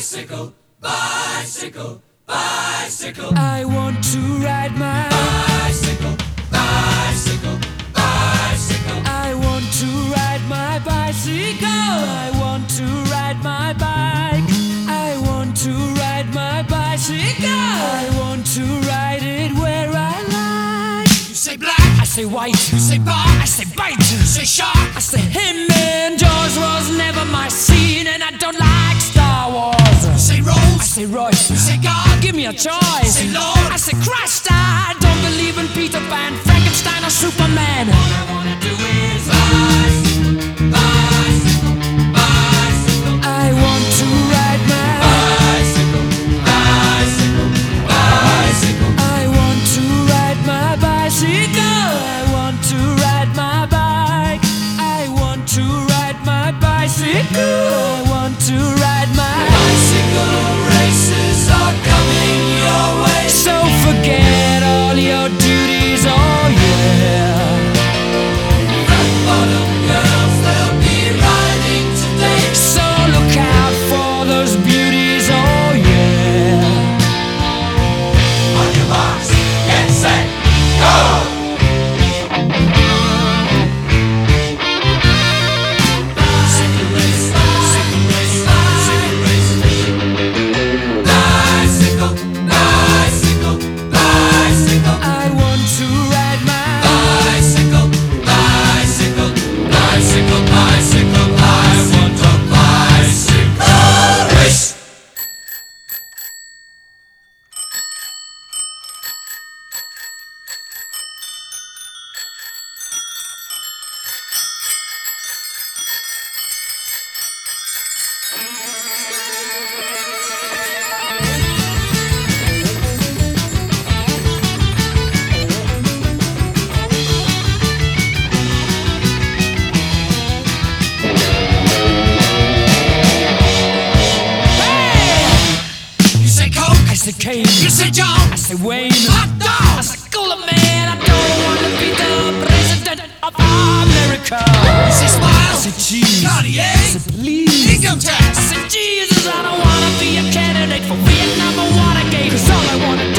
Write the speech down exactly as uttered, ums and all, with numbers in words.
Bicycle, bicycle, bicycle. I want to ride my bicycle, bicycle, bicycle. I want to ride my bicycle. I want to ride my bike. I want to ride my bicycle. I want to ride it where I like. You say black, I say white. you say bar, I say bite. you say shark. I say him and Jaws was never my scene, and I don't like Star Wars. You say I Rose, say Royce. you say God, Give me a choice. say Lord. I say Christ. I don't believe in Peter Pan, Frankenstein, or Superman. All I wanna do is bicycle, bicycle, bicycle. I want to ride my Bicycle, bicycle, bicycle. I want to ride my bicycle. I want to ride my bike. I want to ride my bicycle. I want to ride my Bicycle races are coming your way. So forget all your duties, oh yeah. Flat bottom girls, they'll be riding today. So look out for those beauties, oh yeah. On your marks, get set, go! Bicycle race, bicycle race, bicycle race. Bicycle, bicycle, bicycle. I want to ride my Bicycle, bicycle, bicycle, bicycle. I want a bicycle race. You say Coke, I say Kane. you say John, I say Wayne. hot I dog. say cooler man. I don't want to be the president of America. You say I Smile, say cheese. I Cartier, say please. income tax. I said, Jesus, I don't wanna be a candidate for Vietnam or Watergate. Cause all I wanna